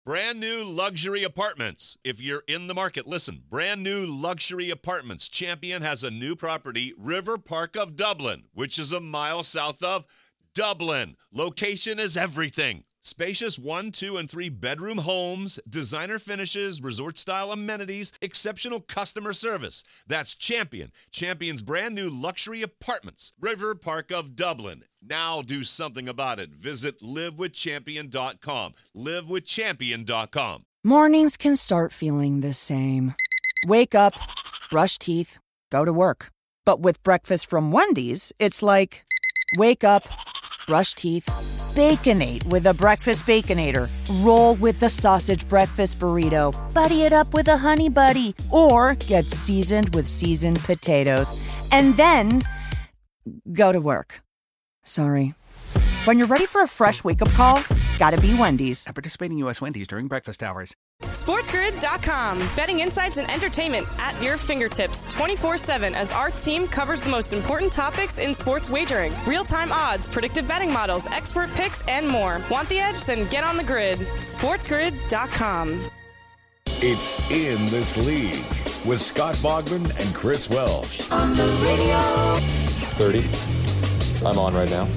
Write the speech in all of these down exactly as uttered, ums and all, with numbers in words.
Brand new luxury apartments. If you're in the market, listen. Brand new luxury apartments. Champion has a new property, River Park of Dublin, which is a mile south of Dublin. Location is everything. Spacious one, two, and three bedroom homes, designer finishes, resort-style amenities, exceptional customer service. That's Champion. Champion's brand new luxury apartments. River Park of Dublin. Now do something about it. Visit live with champion dot com. live with champion dot com. Mornings can start feeling the same. Wake up, brush teeth, go to work. But with breakfast from Wendy's, it's like, wake up, brush teeth, Baconate with a breakfast Baconator. Roll with the sausage breakfast burrito. Buddy it up with a honey buddy. Or get seasoned with seasoned potatoes. And then go to work. Sorry. When you're ready for a fresh wake-up call, gotta be Wendy's. At participating U S Wendy's during breakfast hours. SportsGrid dot com. Betting insights and entertainment at your fingertips twenty-four seven as our team covers the most important topics in sports wagering. Real-time odds, predictive betting models, expert picks, and more. Want the edge? Then get on the grid. SportsGrid dot com. It's In This League with Scott Bogman and Chris Welsh. On the radio. thirty. I'm on right now.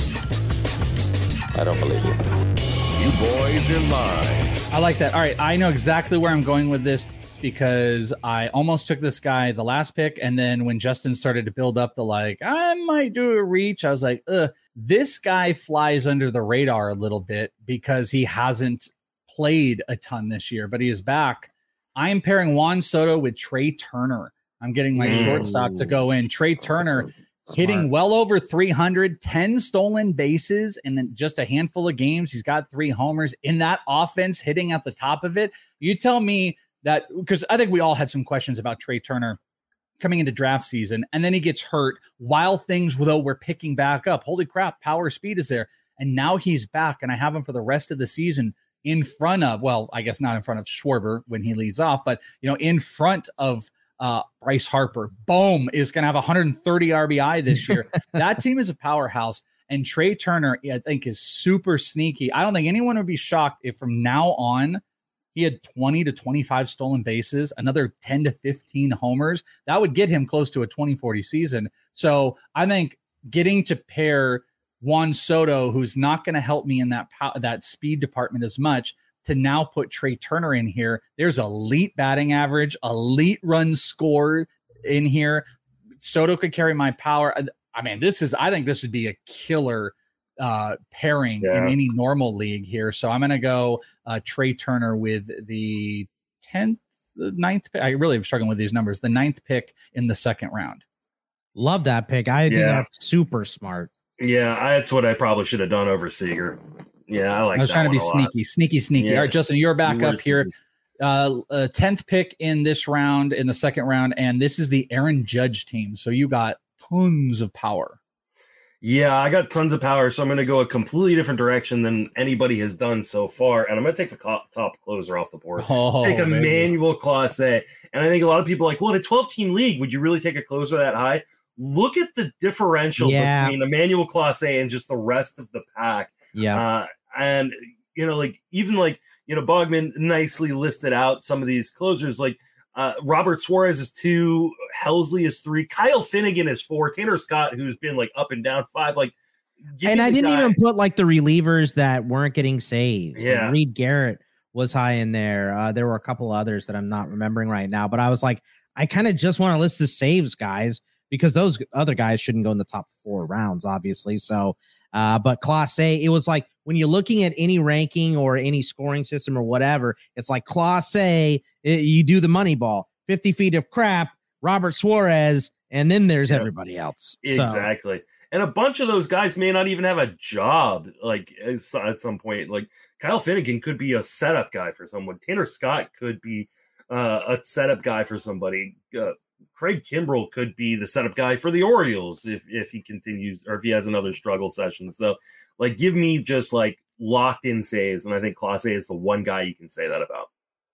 I don't believe you. You boys are live. I like that. All right, I know exactly where I'm going with this because I almost took this guy the last pick, and then when Justin started to build up the like, I might do a reach, I was like, ugh. This guy flies under the radar a little bit because he hasn't played a ton this year, but he is back. I am pairing Juan Soto with Trey Turner. I'm getting my mm. shortstop to go in. Trey Turner Smart. Hitting well over three hundred, ten stolen bases in just a handful of games. He's got three homers in that offense, hitting at the top of it. You tell me that, because I think we all had some questions about Trey Turner coming into draft season, and then he gets hurt while things, though, were picking back up. Holy crap, power speed is there. And now he's back, and I have him for the rest of the season in front of, well, I guess not in front of Schwarber when he leads off, but, you know, in front of Uh, Bryce Harper. Boom, is going to have one hundred thirty R B I this year. That team is a powerhouse, and Trey Turner, I think, is super sneaky. I don't think anyone would be shocked if from now on he had twenty to twenty-five stolen bases, another ten to fifteen homers. That would get him close to a twenty forty season. So I think getting to pair Juan Soto, who's not going to help me in that pow- that speed department as much, to now put Trey Turner in here. There's elite batting average, elite run score in here. Soto could carry my power. I mean, this is, I think this would be a killer uh, pairing yeah. in any normal league here. So I'm going to go uh, Trey Turner with the tenth, the ninth pick. I really am struggling with these numbers. The ninth pick in the second round. Love that pick. I think yeah. that's super smart. Yeah, that's what I probably should have done over Seager. Yeah, I like. I was that trying to be one a sneaky, lot. sneaky, sneaky. Yeah. All right, Justin, you're back You up here. Uh, uh, tenth pick in this round, in the second round, and this is the Aaron Judge team. So you got tons of power. Yeah, I got tons of power, so I'm going to go a completely different direction than anybody has done so far, and I'm going to take the top, top closer off the board. Oh, take a maybe. Manuel Clase, and I think a lot of people are like, well, in a twelve-team league, would you really take a closer that high? Look at the differential yeah. between Emmanuel Clase and just the rest of the pack. Yeah, uh, and you know, like even like you know, Bogman nicely listed out some of these closers, like uh, Robert Suarez is two, Helsley is three, Kyle Finnegan is four, Tanner Scott, who's been like up and down five, like. And I didn't guy. even put like the relievers that weren't getting saves. Yeah, like Reed Garrett was high in there. Uh, there were a couple others that I'm not remembering right now, but I was like, I kind of just want to list the saves guys because those other guys shouldn't go in the top four rounds, obviously. So, uh, but Class A, it was like when you're looking at any ranking or any scoring system or whatever, it's like Class A, it, you do the money ball, fifty feet of crap, Robert Suarez, and then there's yep. everybody else. Exactly. So, and a bunch of those guys may not even have a job, like at some point. Like Kyle Finnegan could be a setup guy for someone. Tanner Scott could be uh, a setup guy for somebody. Uh, Craig Kimbrell could be the setup guy for the Orioles if if he continues or if he has another struggle session. So, like, give me just like locked in saves, and I think Clase is the one guy you can say that about.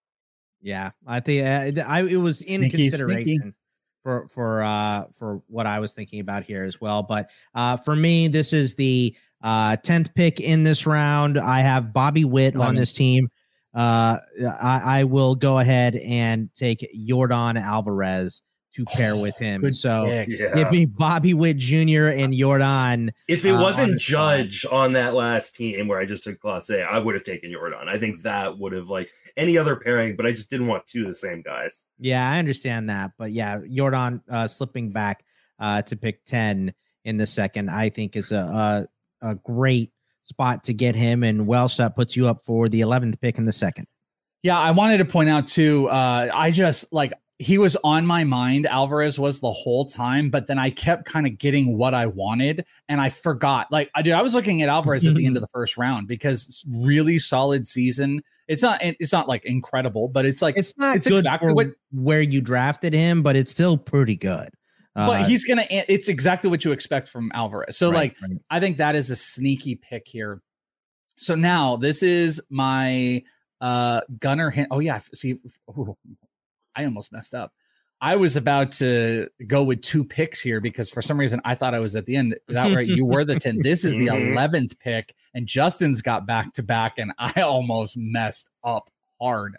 Yeah, I think uh, I it was in sneaky, consideration sneaky. for for uh for what I was thinking about here as well. But uh, for me, this is the uh tenth pick in this round. I have Bobby Witt eleven. on this team. uh, I, I will go ahead and take Yordan Alvarez to pair with him. So Yeah. give me Bobby Witt Junior and Yordan. If it uh, wasn't on Judge on that last team where I just took Class A, I would have taken Yordan. I think that would have like any other pairing, but I just didn't want two of the same guys. Yeah, I understand that. But yeah, Yordan uh, slipping back uh, to pick ten in the second, I think is a, a, a great spot to get him. And Welsh, that puts you up for the eleventh pick in the second. Yeah, I wanted to point out too, uh, I just like he was on my mind. Alvarez was the whole time, but then I kept kind of getting what I wanted and I forgot. Like I did, I was looking at Alvarez at the end of the first round because it's really solid season. It's not, it's not like incredible, but it's like, It's not it's good exactly for what, where you drafted him, but it's still pretty good. Uh, but he's going to, it's exactly what you expect from Alvarez. So right, like, right. I think that is a sneaky pick here. So now this is my uh, Gunnar. Hen- oh yeah. See, ooh, I almost messed up. I was about to go with two picks here because for some reason I thought I was at the end. That right, you were the ten. This is the eleventh pick, and Justin's got back to back, and I almost messed up hard.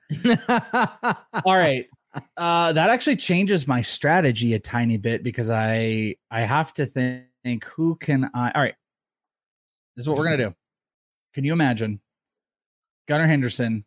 All right, uh, that actually changes my strategy a tiny bit because I I have to think, think who can I. All right, this is what we're gonna do. Can you imagine Gunnar Henderson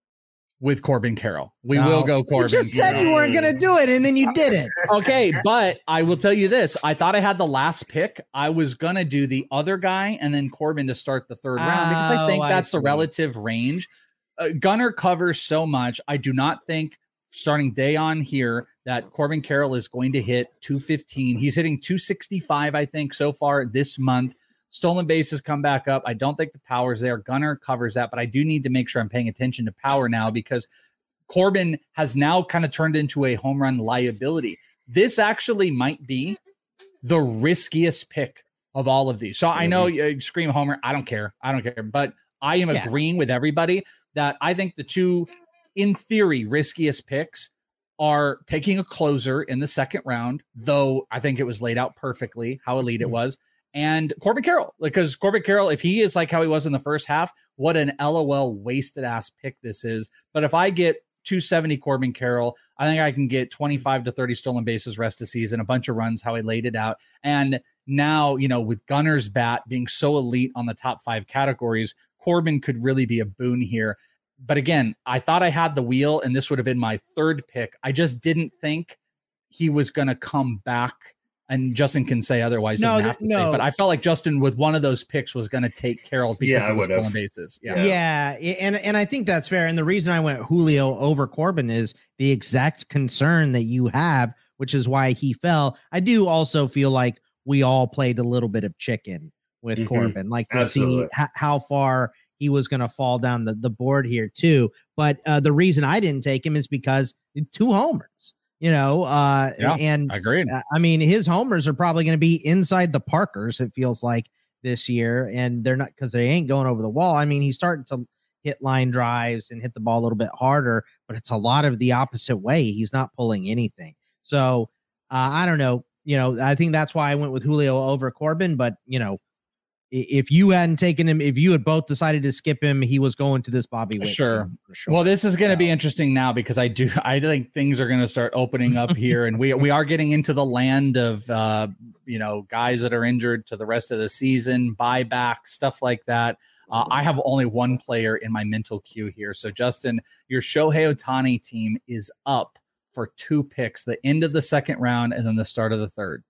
with Corbin Carroll? We No. will go Corbin. You just said you weren't going to do it, and then you did it. Okay, but I will tell you this. I thought I had the last pick. I was going to do the other guy and then Corbin to start the third round because I think Oh, I that's the see. relative range. Uh, Gunnar covers so much. I do not think starting day on here that Corbin Carroll is going to hit two fifteen. He's hitting two sixty-five, I think, so far this month. Stolen bases come back up. I don't think the power's there. Gunnar covers that, but I do need to make sure I'm paying attention to power now because Corbin has now kind of turned into a home run liability. This actually might be the riskiest pick of all of these. So I know you scream homer. I don't care. I don't care. But I am Yeah. agreeing with everybody that I think the two, in theory, riskiest picks are taking a closer in the second round, though I think it was laid out perfectly how elite it was. And Corbin Carroll, because Corbin Carroll, if he is like how he was in the first half, what an LOL wasted ass pick this is. But if I get two seventy Corbin Carroll, I think I can get twenty-five to thirty stolen bases rest of season, a bunch of runs, how he laid it out. And now, you know, with Gunnar's bat being so elite on the top five categories, Corbin could really be a boon here. But again, I thought I had the wheel and this would have been my third pick. I just didn't think he was going to come back. And Justin can say otherwise. No, doesn't have to no. say, but I felt like Justin with one of those picks was going to take Carroll because Yeah, I of the would've. stolen bases. Yeah. Yeah. and and I think that's fair. And the reason I went Julio over Corbin is the exact concern that you have, which is why he fell. I do also feel like we all played a little bit of chicken with Mhm. Corbin, like to Absolutely. see h- how far he was going to fall down the, the board here too. But uh, the reason I didn't take him is because two homers, you know, uh, Yeah, and I agree. uh, I mean, his homers are probably going to be inside the Parkers, it feels like this year. And they're not because they ain't going over the wall. I mean, he's starting to hit line drives and hit the ball a little bit harder, but it's a lot of the opposite way. He's not pulling anything. So uh, I don't know. You know, I think that's why I went with Julio over Corbin. But, you know, i- if you hadn't taken him, if you had both decided to skip him, he was going to this Bobby Witt Sure. team for sure. Well, this is going to be interesting now because I do. I think things are going to start opening up here, and we we are getting into the land of uh, you know guys that are injured to the rest of the season, buyback stuff like that. Uh, I have only one player in my mental queue here. So, Justin, your Shohei Ohtani team is up for two picks: the end of the second round and then the start of the third.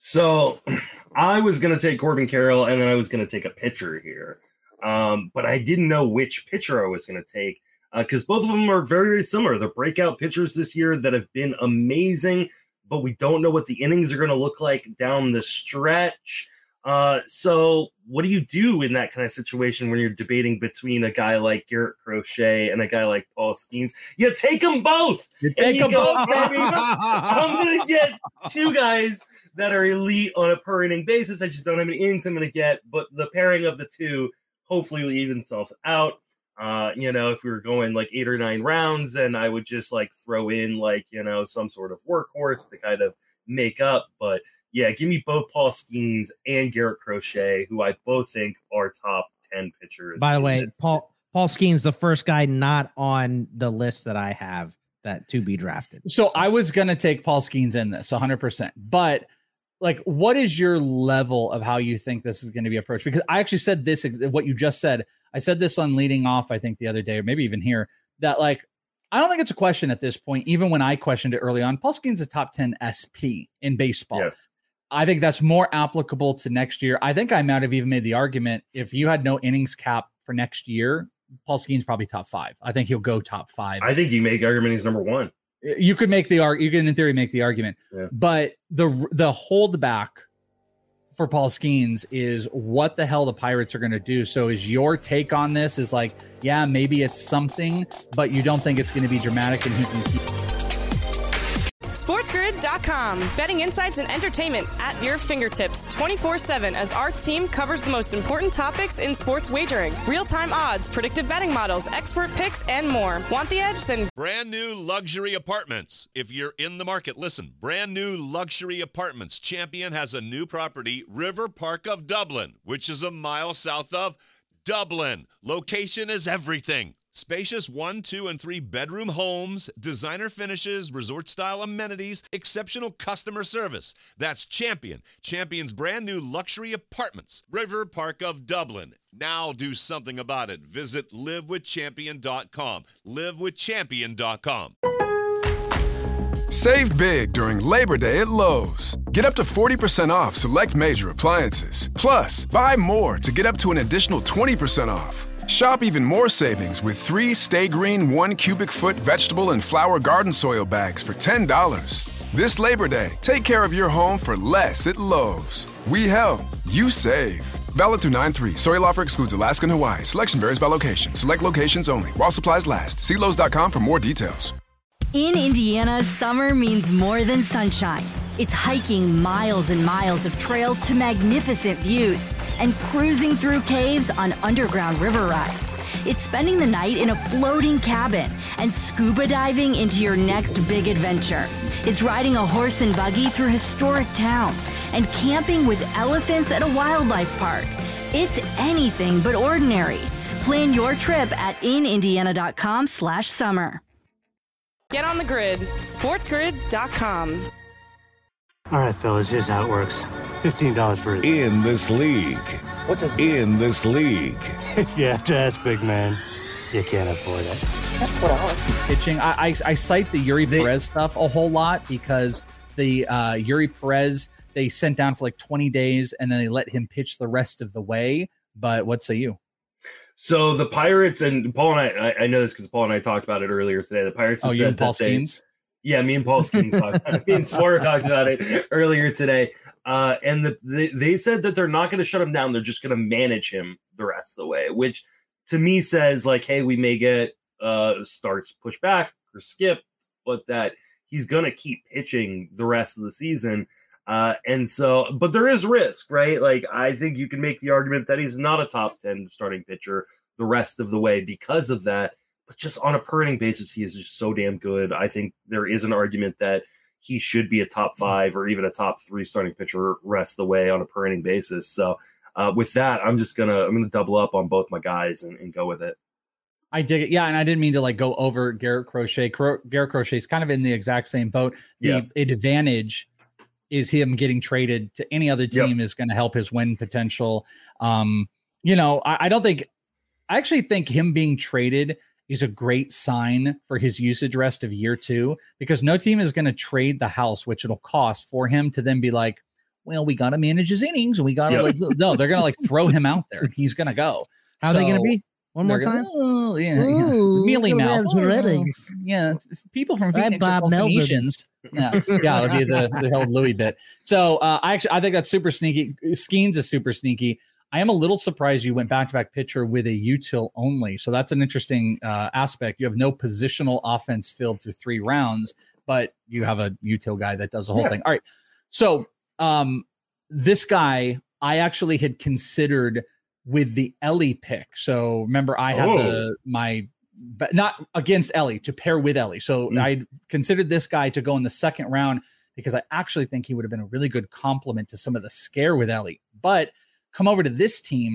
So I was going to take Corbin Carroll and then I was going to take a pitcher here. Um, but I didn't know which pitcher I was going to take because uh, both of them are very, very similar. They're breakout pitchers this year that have been amazing, but we don't know what the innings are going to look like down the stretch. Uh, so what do you do in that kind of situation when you're debating between a guy like Garrett Crochet and a guy like Paul Skeens? You take them both. You take them go, both, baby. I'm going to get two guys that are elite on a per inning basis. I just don't know how many innings I'm going to get, but the pairing of the two hopefully will even itself out. Uh, you know, if we were going like eight or nine rounds, then I would just like throw in like, you know, some sort of workhorse to kind of make up. But yeah, give me both Paul Skeens and Garrett Crochet, who I both think are top ten pitchers. By the in way, this- Paul Paul Skeens the first guy not on the list that I have that to be drafted. So, so. I was going to take Paul Skeens in this one hundred percent, but like, what is your level of how you think this is going to be approached? Because I actually said this, what you just said, I said this on Leading Off, I think the other day, or maybe even here, that like, I don't think it's a question at this point. Even when I questioned it early on, Paul Skeens is a top ten S P in baseball. Yeah. I think that's more applicable to next year. I think I might have even made the argument, if you had no innings cap for next year, Paul Skeens probably top five. I think he'll go top five. I think you make the argument he's number one. You could make the argument. You can, in theory, make the argument. Yeah. But the the holdback for Paul Skeens is what the hell the Pirates are going to do. So is your take on this is like, yeah, maybe it's something, but you don't think it's going to be dramatic and he can keep. SportsGrid dot com. Betting insights and entertainment at your fingertips twenty-four seven as our team covers the most important topics in sports wagering. Real-time odds, predictive betting models, expert picks, and more. Want the edge? Then brand new luxury apartments. If you're in the market, listen. Brand new luxury apartments. Champion has a new property, River Park of Dublin, which is a mile south of Dublin. Location is everything. Spacious one, two, and three bedroom homes, designer finishes, resort-style amenities, exceptional customer service. That's Champion. Champion's brand new luxury apartments. River Park of Dublin. Now do something about it. Visit live with champion dot com. live with champion dot com. Save big during Labor Day at Lowe's. Get up to forty percent off select major appliances. Plus, buy more to get up to an additional twenty percent off. Shop even more savings with three Stay Green one cubic foot vegetable and flower garden soil bags for ten dollars. This Labor Day, take care of your home for less at Lowe's. We help, you save. Valid through nine three. Soil offer excludes Alaska and Hawaii. Selection varies by location. Select locations only. While supplies last. See Lowe's dot com for more details. In Indiana, summer means more than sunshine. It's hiking miles and miles of trails to magnificent views and cruising through caves on underground river rides. It's spending the night in a floating cabin and scuba diving into your next big adventure. It's riding a horse and buggy through historic towns and camping with elephants at a wildlife park. It's anything but ordinary. Plan your trip at in indiana dot com slash summer. Get on the grid. SportsGrid dot com. All right, fellas, here's how it works. fifteen dollars for it. In this league. What's this? In this league. If you have to ask, big man, you can't afford it. Pitching. I, I, I cite the Yuri they, Perez stuff a whole lot because the uh, Yuri Perez, they sent down for like twenty days and then they let him pitch the rest of the way. But what say you? So the Pirates, and Paul and I, I, I know this because Paul and I talked about it earlier today. The Pirates have oh, said you and Paul that they, Skeens? Yeah, me and Paul Skeens talked about it. Me and Sporer talked about it earlier today. Uh, and the, they, they said that they're not going to shut him down. They're just going to manage him the rest of the way, which to me says like, hey, we may get uh, starts pushed back or skip, but that he's going to keep pitching the rest of the season. Uh, and so, but there is risk, right? Like, I think you can make the argument that he's not a top ten starting pitcher the rest of the way because of that. But just on a per inning basis, he is just so damn good. I think there is an argument that he should be a top five or even a top three starting pitcher rest of the way on a per inning basis. So uh, with that, I'm just gonna I'm gonna double up on both my guys and, and go with it. I dig it. Yeah, and I didn't mean to like go over Garrett Crochet. Cro- Garrett Crochet is kind of in the exact same boat. The yeah. advantage is him getting traded to any other team yep. is going to help his win potential. Um, you know, I, I don't think. I actually think him being traded is a great sign for his usage rest of year two, because no team is going to trade the house, which it'll cost for him to then be like, well, we got to manage his innings and we got to yep. like, no, they're going to like throw him out there. He's going to go. How so, are they going to be? One more time? Gonna, oh, yeah, Ooh, yeah. Mealy mouth. Oh, yeah. People from Phoenix are Phoenicians. Yeah. Yeah. It'll be the, the old Louis bit. So uh, I actually, I think that's super sneaky. Skeens is super sneaky. I am a little surprised you went back-to-back pitcher with a util only. So that's an interesting uh, aspect. You have no positional offense filled through three rounds, but you have a util guy that does the whole yeah. thing. All right. So um, this guy, I actually had considered with the Ellie pick. So remember, I had oh. the my but not against Ellie, to pair with Ellie. So mm. I considered this guy to go in the second round because I actually think he would have been a really good complement to some of the scare with Ellie. But come over to this team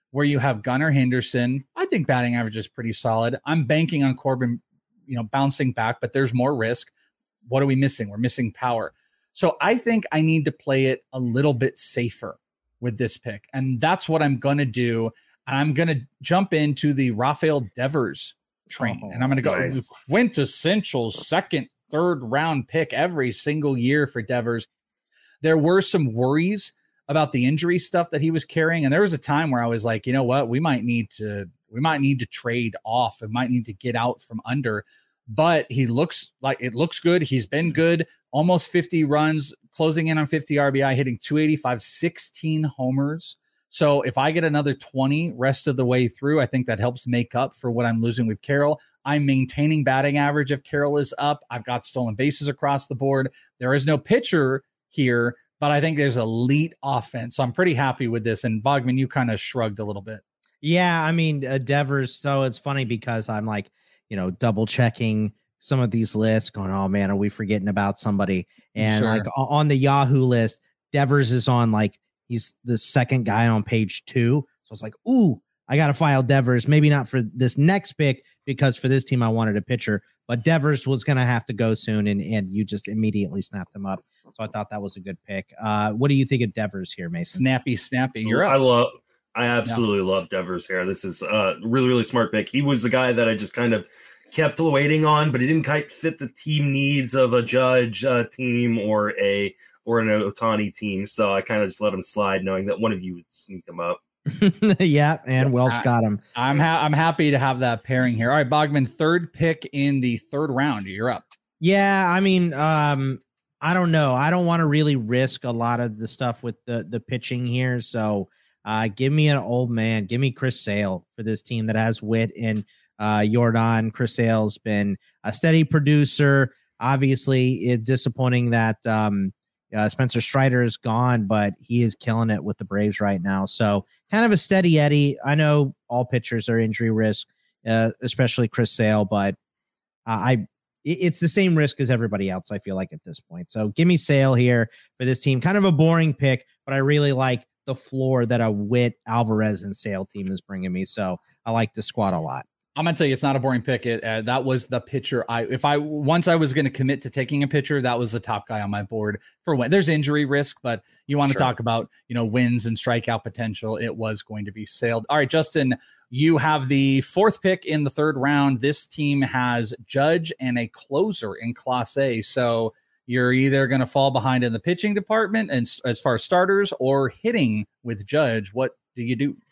where you have Gunnar Henderson. I think batting average is pretty solid. I'm banking on Corbin, you know, bouncing back, but there's more risk. What are we missing? We're missing power. So I think I need to play it a little bit safer with this pick. And that's what I'm going to do. And I'm going to jump into the Rafael Devers train. Oh, and I'm going to go nice. quintessential second, third round pick every single year for Devers. There were some worries about the injury stuff that he was carrying. And there was a time where I was like, you know what, we might need to, we might need to trade off. We might need to get out from under, but he looks like it looks good. He's been good, almost fifty runs, closing in on fifty R B I, hitting two eighty-five, sixteen homers. So if I get another twenty rest of the way through, I think that helps make up for what I'm losing with Carroll. I'm maintaining batting average if Carroll is up. I've got stolen bases across the board. There is no pitcher here, but I think there's elite offense. So I'm pretty happy with this. And Bogman, you kind of shrugged a little bit. Yeah, I mean, uh, Devers. So it's funny because I'm like, you know, double checking some of these lists going, oh man, are we forgetting about somebody? And sure. like on the Yahoo list, Devers is on like, he's the second guy on page two. So it's like, ooh, I got to file Devers. Maybe not for this next pick because for this team, I wanted a pitcher, but Devers was going to have to go soon. And, and you just immediately snapped him up. So I thought that was a good pick. Uh, what do you think of Devers here, Mason? Snappy, snappy. You're up. I love, I absolutely yeah. love Devers here. This is a really, really smart pick. He was the guy that I just kind of kept waiting on, but he didn't quite fit the team needs of a Judge uh, team or a or an Ohtani team. So I kind of just let him slide, knowing that one of you would sneak him up. yeah, and Welsh I, got him. I'm ha- I'm happy to have that pairing here. All right, Bogman, third pick in the third round. You're up. Yeah, I mean, um, I don't know. I don't want to really risk a lot of the stuff with the the pitching here. So uh, give me an old man. Give me Chris Sale for this team that has Witt and uh, Jordan. Chris Sale's been a steady producer. Obviously, it's disappointing that um, uh, Spencer Strider is gone, but he is killing it with the Braves right now. So kind of a steady Eddie. I know all pitchers are injury risk, uh, especially Chris Sale, but uh, I it's the same risk as everybody else, I feel like, at this point. So give me Sale here for this team. Kind of a boring pick, but I really like the floor that a Witt, Alvarez, and Sale team is bringing me. So I like the squad a lot. I'm going to tell you, it's not a boring pick. It, uh, that was the pitcher. I, if I, once I was going to commit to taking a pitcher, that was the top guy on my board for when there's injury risk, but you want to sure. talk about, you know, wins and strikeout potential. It was going to be Sale. All right, Justin, you have the fourth pick in the third round. This team has Judge and a closer in Class A. So you're either going to fall behind in the pitching department and as far as starters or hitting with Judge. What do you do?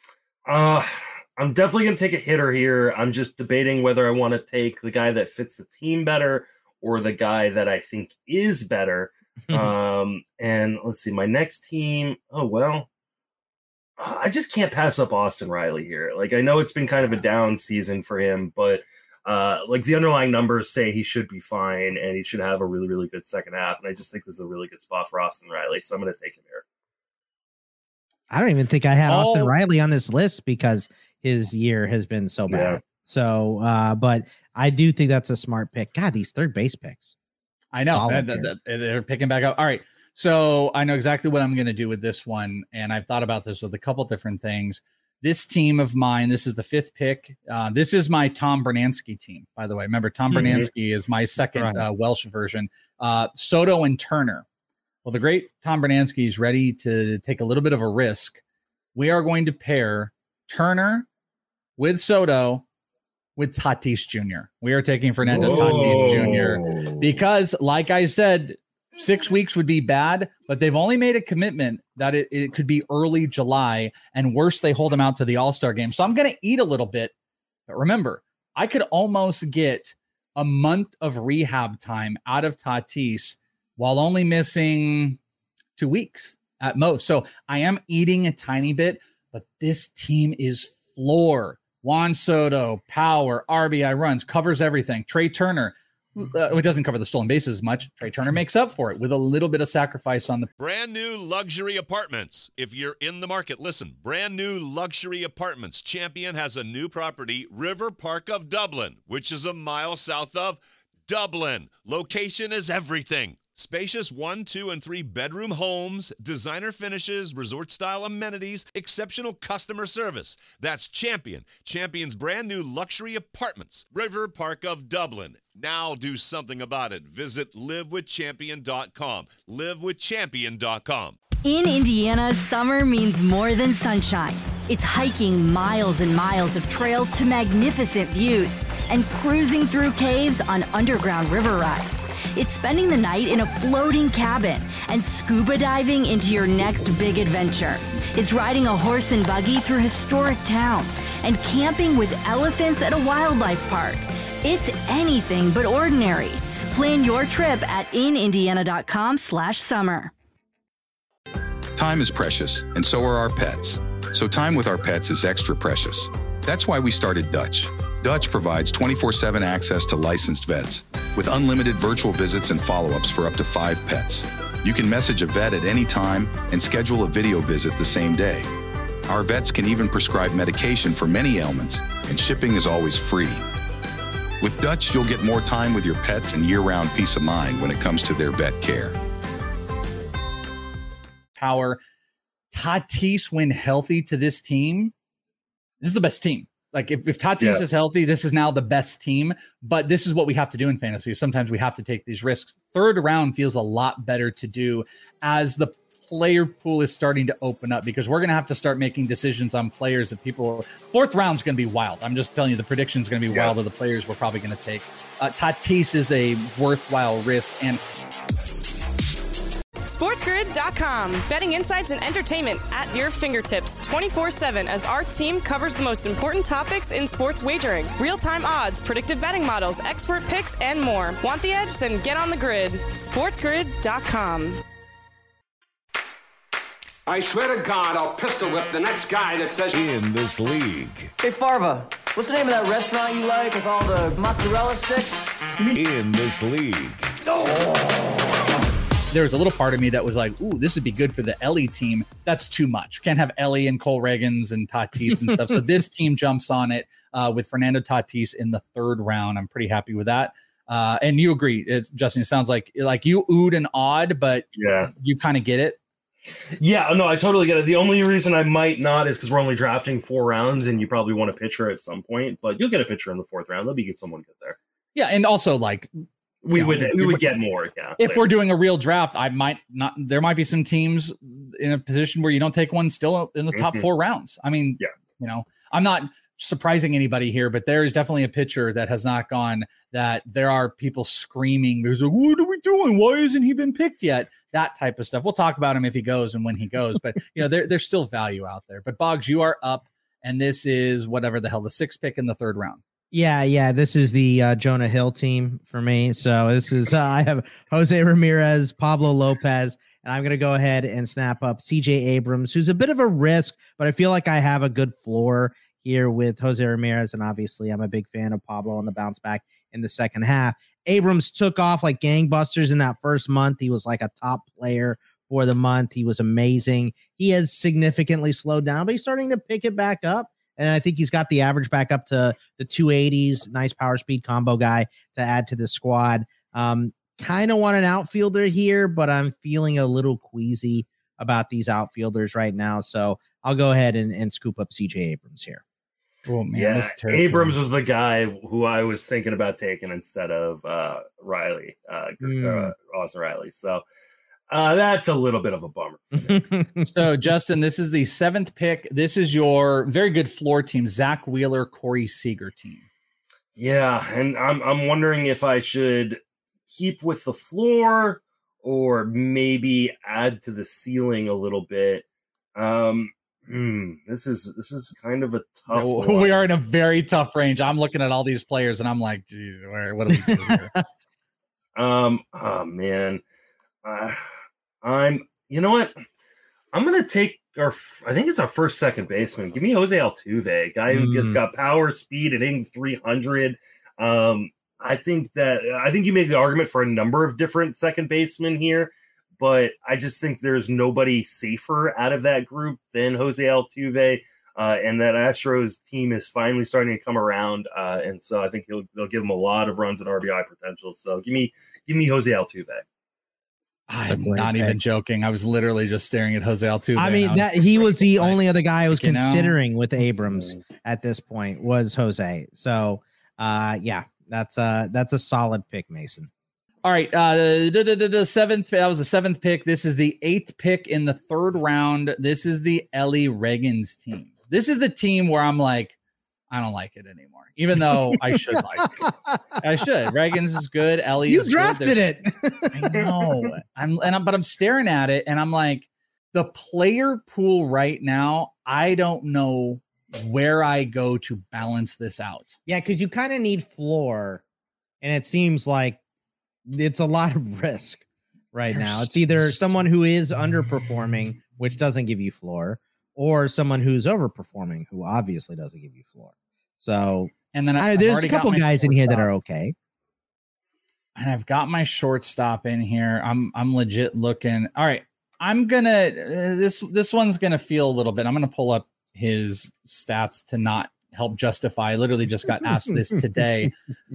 Uh, I'm definitely going to take a hitter here. I'm just debating whether I want to take the guy that fits the team better or the guy that I think is better. um, and let's see, my next team. Oh, well, I just can't pass up Austin Riley here. Like, I know it's been kind of a down season for him, but uh, like the underlying numbers say he should be fine and he should have a really, really good second half. And I just think this is a really good spot for Austin Riley. So I'm going to take him here. I don't even think I had oh. Austin Riley on this list because his year has been so bad. Yeah. So, uh, but I do think that's a smart pick. God, these third base picks. I know that, that, that, they're picking back up. All right. So I know exactly what I'm going to do with this one. And I've thought about this with a couple different things. This team of mine, this is the fifth pick. Uh, this is my Tom Bernansky team, by the way. Remember, Tom mm-hmm. Bernansky is my second right. uh, Welsh version. Uh, Soto and Turner. Well, the great Tom Bernansky is ready to take a little bit of a risk. We are going to pair Turner with Soto with Tatis Junior We are taking Fernando Whoa. Tatis Junior because, like I said, six weeks would be bad, but they've only made a commitment that it, it could be early July, and worse, they hold him out to the All-Star game. So I'm going to eat a little bit, but remember, I could almost get a month of rehab time out of Tatis while only missing two weeks at most. So I am eating a tiny bit, but this team is floor. Juan Soto, power, R B I runs, covers everything. Trey Turner, uh, it doesn't cover the stolen bases as much. Trey Turner makes up for it with a little bit of sacrifice on the brand new luxury apartments. If you're in the market, listen, brand new luxury apartments. Champion has a new property, River Park of Dublin, which is a mile south of Dublin. Location is everything. Spacious one, two, and three bedroom homes, designer finishes, resort-style amenities, exceptional customer service. That's Champion. Champion's brand new luxury apartments. River Park of Dublin. Now do something about it. Visit live with champion dot com. live with champion dot com. In Indiana, summer means more than sunshine. It's hiking miles and miles of trails to magnificent views and cruising through caves on underground river rides. It's spending the night in a floating cabin and scuba diving into your next big adventure. It's riding a horse and buggy through historic towns and camping with elephants at a wildlife park. It's anything but ordinary. Plan your trip at in indiana dot com slash summer. Time is precious, and so are our pets. So time with our pets is extra precious. That's why we started Dutch. Dutch provides twenty-four seven access to licensed vets with unlimited virtual visits and follow-ups for up to five pets. You can message a vet at any time and schedule a video visit the same day. Our vets can even prescribe medication for many ailments, and shipping is always free. With Dutch, you'll get more time with your pets and year-round peace of mind when it comes to their vet care. Power. Tatis, when healthy to this team, this is the best team. Like if, if Tatis Yeah. is healthy, this is now the best team. But this is what we have to do in fantasy. Sometimes we have to take these risks. Third round feels a lot better to do as the player pool is starting to open up, because we're going to have to start making decisions on players that people. Fourth round is going to be wild. I'm just telling you, the prediction is going to be Yeah. wild of the players we're probably going to take. Uh, Tatis is a worthwhile risk. And SportsGrid dot com. Betting insights and entertainment at your fingertips twenty-four seven as our team covers the most important topics in sports wagering. Real-time odds, predictive betting models, expert picks, and more. Want the edge? Then get on the grid. SportsGrid dot com. I swear to God, I'll pistol whip the next guy that says... In this league. Hey, Farva, what's the name of that restaurant you like with all the mozzarella sticks? In this league. there was a little part of me that was like, ooh, this would be good for the Ellie team. That's too much. Can't have Ellie and Cole Reagans and Tatis and stuff. So this team jumps on it uh, with Fernando Tatis in the third round. I'm pretty happy with that. Uh, and you agree, it's, Justin, it sounds like like you oohed and awed, but yeah, you kind of get it. Yeah, no, I totally get it. The only reason I might not is because we're only drafting four rounds and you probably want a pitcher at some point, but you'll get a pitcher in the fourth round. There'll be someone good there. Yeah, and also like we know, would if, we would if, get more. Yeah, if later. we're doing a real draft, I might not. There might be some teams in a position where you don't take one still in the top Mm-hmm. four rounds. I mean, yeah, you know, I'm not surprising anybody here, but there is definitely a pitcher that has not gone. That there are people screaming. There's like, what are we doing? Why hasn't he been picked yet? That type of stuff. We'll talk about him if he goes and when he goes. But you know, there, there's still value out there. But Boggs, you are up, and this is whatever the hell the sixth pick in the third round. Yeah, yeah. This is the uh, Jonah Hill team for me. So this is uh, I have Jose Ramirez, Pablo Lopez, and I'm going to go ahead and snap up C J Abrams, who's a bit of a risk, but I feel like I have a good floor here with Jose Ramirez, and obviously I'm a big fan of Pablo on the bounce back in the second half. Abrams took off like gangbusters in that first month. He was like a top player for the month. He was amazing. He has significantly slowed down, but he's starting to pick it back up. And I think he's got the average back up to the two eighties. Nice power speed combo guy to add to the squad. Um, kind of want an outfielder here, but I'm feeling a little queasy about these outfielders right now. So I'll go ahead and, and scoop up C J Abrams here. Oh man, yeah, this Abrams was the guy who I was thinking about taking instead of uh, Riley, uh, Mm. uh, Austin Riley. So uh, that's a little bit of a bummer. So, Justin, this is the seventh pick. This is your very good floor team, Zach Wheeler, Corey Seager team. Yeah, and I'm I'm wondering if I should keep with the floor or maybe add to the ceiling a little bit. Um, hmm, this is this is kind of a tough. We one. are in a very tough range. I'm looking at all these players, and I'm like, geez, where, what do we do here? Um, oh man, uh, I'm. You know what? I'm gonna take our. I think it's our first second baseman. Give me Jose Altuve, guy who just Mm. got power, speed, and hitting three hundred. Um, I think that I think you make the argument for a number of different second basemen here, but I just think there's nobody safer out of that group than Jose Altuve. Uh, and that Astros team is finally starting to come around, uh, and so I think he'll they'll give him a lot of runs and R B I potential. So give me give me Jose Altuve. I'm not pick. even joking. I was literally just staring at Jose Altuve. I mean, that he was the only other guy I was considering know? with Abrams at this point was Jose. So, uh, yeah, that's a that's a solid pick, Mason. All right, uh, the seventh. That was the seventh pick. This is the eighth pick in the third round. This is the Ellie Reagans team. This is the team where I'm like, I don't like it anymore, even though I should like it. I should. Reagans is good. Ellie, you is drafted good. it. I know. I'm and I'm, but I'm staring at it, and I'm like, the player pool right now. I don't know where I go to balance this out. Yeah, because you kind of need floor, and it seems like it's a lot of risk right There's now. It's either someone who is underperforming, which doesn't give you floor, or someone who's overperforming, who obviously doesn't give you floor. So, and then I, there's a couple guys in here that are okay. And I've got my shortstop in here. I'm I'm legit looking. All right, I'm gonna uh, this this one's gonna feel a little bit. I'm gonna pull up his stats to not help justify. I literally just got asked this today.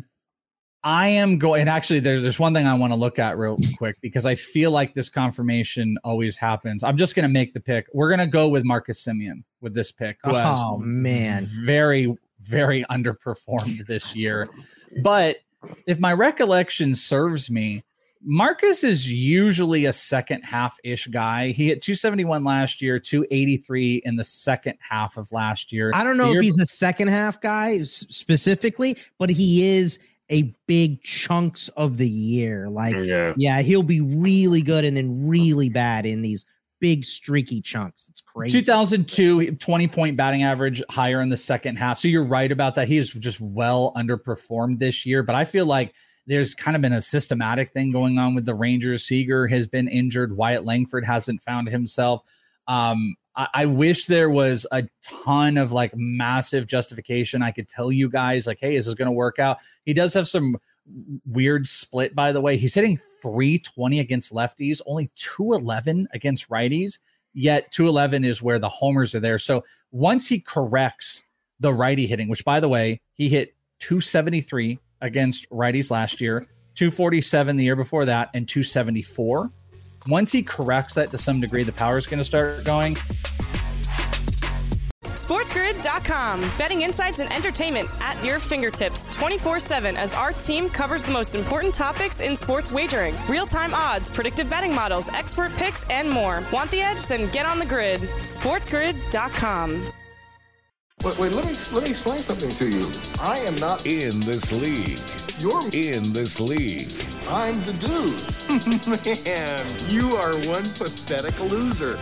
I am going, and actually, there's there's one thing I want to look at real quick because I feel like this confirmation always happens. I'm just going to make the pick. We're going to go with Marcus Semien with this pick. Who has oh man, very very underperformed this year. But if my recollection serves me, Marcus is usually a second half ish guy. He hit two seventy-one last year, two eighty-three in the second half of last year. I don't know the if he's a second half guy specifically, but he is a big chunks of the year. Like, yeah. yeah, he'll be really good and then really bad in these big streaky chunks. It's crazy. two thousand two, twenty point batting average, higher in the second half. So you're right about that. He is just well underperformed this year, but I feel like there's kind of been a systematic thing going on with the Rangers. Seager has been injured. Wyatt Langford hasn't found himself. Um, I, I wish there was a ton of like massive justification. I could tell you guys like, hey, is this going to work out? He does have some weird split, by the way. He's hitting three twenty against lefties, only two eleven against righties, yet two eleven is where the homers are there. So once he corrects the righty hitting, which by the way, he hit two seventy-three against righties last year, two forty-seven the year before that, and two seventy-four. Once he corrects that to some degree, the power is going to start going. SportsGrid dot com. Betting insights and entertainment at your fingertips twenty-four seven as our team covers the most important topics in sports wagering. Real-time odds, predictive betting models, expert picks, and more. Want the edge? Then get on the grid. SportsGrid dot com. Wait, wait, let me let me explain something to you. I am not in this league. You're in this league. I'm the dude. Man, you are one pathetic loser.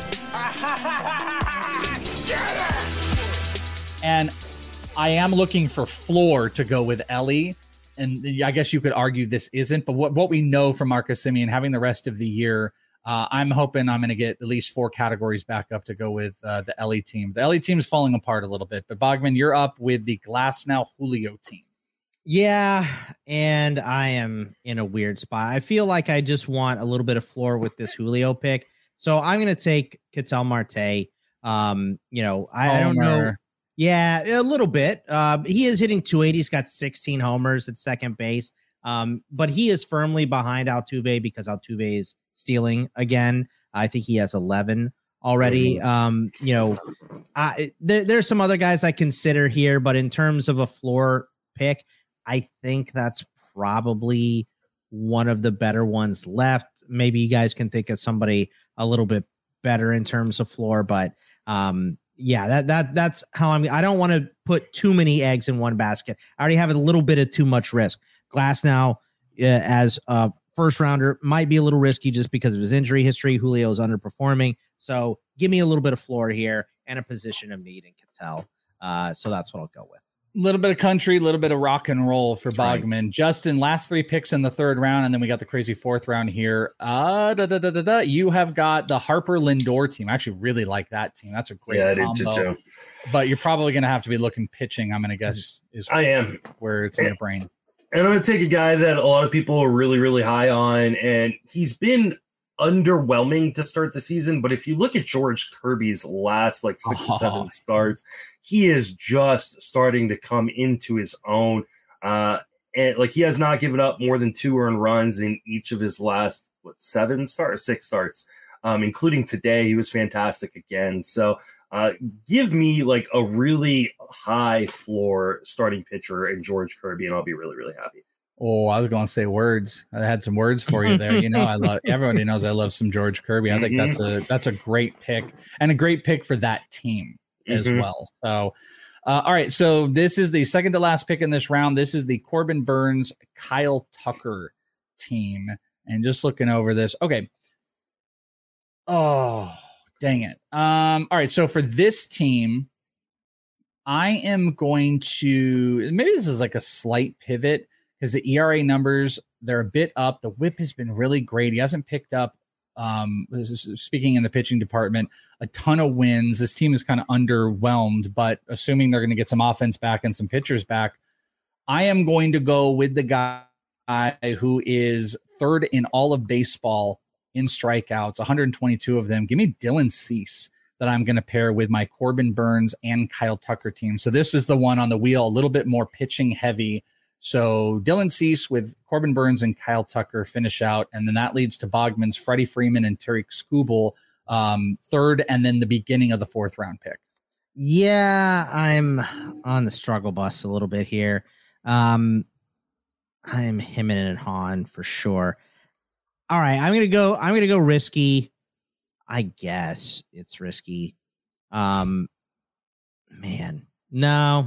And I am looking for floor to go with Ellie. And I guess you could argue this isn't, but what, what we know from Marcus Semien having the rest of the year, Uh, I'm hoping I'm going to get at least four categories back up to go with uh, the Ellie team. The Ellie team is falling apart a little bit, but Bogman, you're up with the Glasnow Julio team. Yeah, and I am in a weird spot. I feel like I just want a little bit of floor with this Julio pick. So I'm going to take Ketel Marte. Um, you know, I, I don't know. Yeah, a little bit. Uh, he is hitting two eighty. He's got sixteen homers at second base. Um, but he is firmly behind Altuve because Altuve is stealing again. I think he has eleven already. Um, you know, I, there, there's some other guys I consider here, but in terms of a floor pick, I think that's probably one of the better ones left. Maybe you guys can think of somebody a little bit better in terms of floor, but um, yeah, that that that's how I'm. I don't want to put too many eggs in one basket. I already have a little bit of too much risk. Glasnow uh, as a first rounder might be a little risky just because of his injury history. Julio's underperforming. So give me a little bit of floor here and a position of need in Ketel. Uh, so that's what I'll go with. A little bit of country, a little bit of rock and roll for That's Bogman. right. Justin, last three picks in the third round, and then we got the crazy fourth round here. Uh, da, da, da, da, da. You have got the Harper Lindor team. I actually really like that team. That's a great yeah, combo. I do too. But you're probably going to have to be looking pitching, I'm going to guess. is I am. Where it's in your brain. And I'm going to take a guy that a lot of people are really, really high on, and he's been underwhelming to start the season. But if you look at George Kirby's last like six oh. or seven starts, he is just starting to come into his own. Uh, and like he has not given up more than two earned runs in each of his last what seven starts, six starts, um, including today. He was fantastic again. So uh, give me like a really high floor starting pitcher in George Kirby, and I'll be really, really happy. Oh, I was going to say words. I had some words for you there. You know, I love everybody knows I love some George Kirby. I think that's a that's a great pick and a great pick for that team as mm-hmm. well. So, uh, all right. So this is the second to last pick in this round. This is the Corbin Burnes, Kyle Tucker team. And just looking over this. Okay. Oh, dang it. Um, all right. So for this team, I am going to, maybe this is like a slight pivot because the E R A numbers, they're a bit up. The whip has been really great. He hasn't picked up, um, speaking in the pitching department, a ton of wins. This team is kind of underwhelmed, but assuming they're going to get some offense back and some pitchers back, I am going to go with the guy who is third in all of baseball in strikeouts, one hundred twenty-two of them. Give me Dylan Cease that I'm going to pair with my Corbin Burnes and Kyle Tucker team. So this is the one on the wheel, a little bit more pitching heavy. So Dylan Cease with Corbin Burnes and Kyle Tucker finish out. And then that leads to Bogman's Freddie Freeman and Terry Skubal, um, third, and then the beginning of the fourth round pick. Yeah, I'm on the struggle bus a little bit here. Um, I'm hemming and hawing for sure. All right, I'm gonna go. I'm gonna go risky. I guess it's risky. Um, man, no.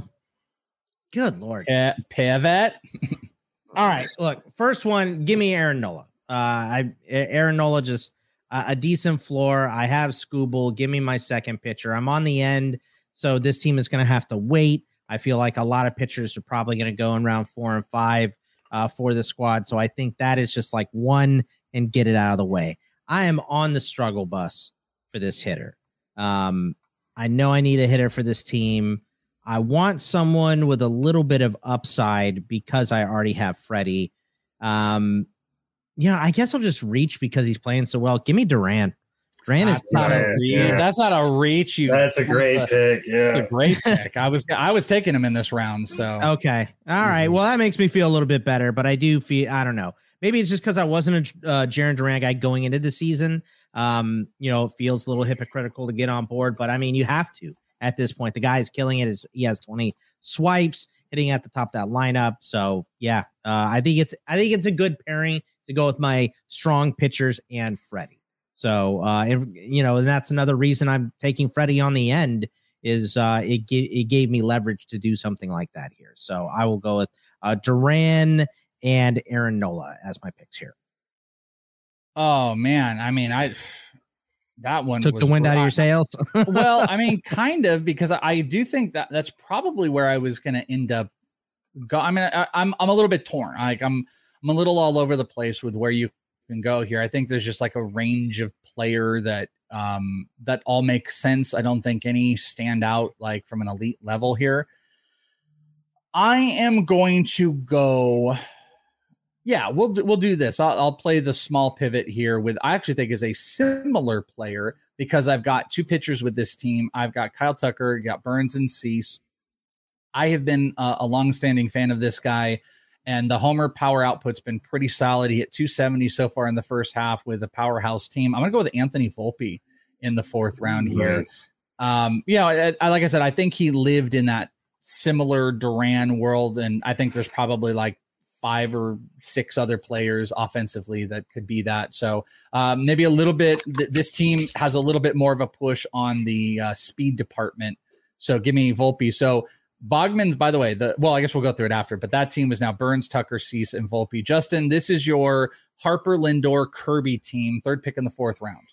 Good Lord, P- pivot. All right, look. First one, give me Aaron Nola. Uh, I Aaron Nola just uh, a decent floor. I have Skubal. Give me my second pitcher. I'm on the end, so this team is gonna have to wait. I feel like a lot of pitchers are probably gonna go in round four and five uh, for the squad. So I think that is just like one and get it out of the way. I am on the struggle bus for this hitter. Um, I know I need a hitter for this team. I want someone with a little bit of upside because I already have Freddie. Um, you know, I guess I'll just reach because he's playing so well. Give me Duran. Duran is not a reach. Yeah. That's not a reach. You. That's a great a, pick. Yeah, that's a great pick. I was I was taking him in this round. So okay, all right. Well, that makes me feel a little bit better. But I do feel I don't know. Maybe it's just because I wasn't a uh, Jarren Duran guy going into the season. Um, you know, it feels a little hypocritical to get on board, but I mean, you have to at this point. The guy is killing it. He has twenty swipes, hitting at the top of that lineup. So yeah, uh, I think it's I think it's a good pairing to go with my strong pitchers and Freddie. So uh, if, you know, and that's another reason I'm taking Freddie on the end is uh, it g- it gave me leverage to do something like that here. So I will go with uh, Duran and Aaron Nola as my picks here. Oh man, I mean, I that one took was the wind rough. out of your sails. Well, I mean, kind of, because I, I do think that that's probably where I was going to end up. Go, I mean, I, I'm I'm a little bit torn. Like I'm I'm a little all over the place with where you can go here. I think there's just like a range of player that um that all makes sense. I don't think any stand out like from an elite level here. I am going to go. Yeah, we'll we'll do this. I'll, I'll play the small pivot here with I actually think is a similar player because I've got two pitchers with this team. I've got Kyle Tucker, got Burnes and Cease. I have been uh, a longstanding fan of this guy, and the homer power output's been pretty solid. He hit two seventy so far in the first half with a powerhouse team. I'm gonna go with Anthony Volpe in the fourth round here. Nice. Um, you know, I, I, like I said, I think he lived in that similar Duran world, and I think there's probably like five or six other players offensively that could be that. So um, maybe a little bit, th- this team has a little bit more of a push on the uh, speed department. So give me Volpe. So Bogman's, by the way, the, well, I guess we'll go through it after, but that team is now Burnes, Tucker, Cease, and Volpe. Justin, this is your Harper, Lindor, Kirby team, third pick in the fourth round.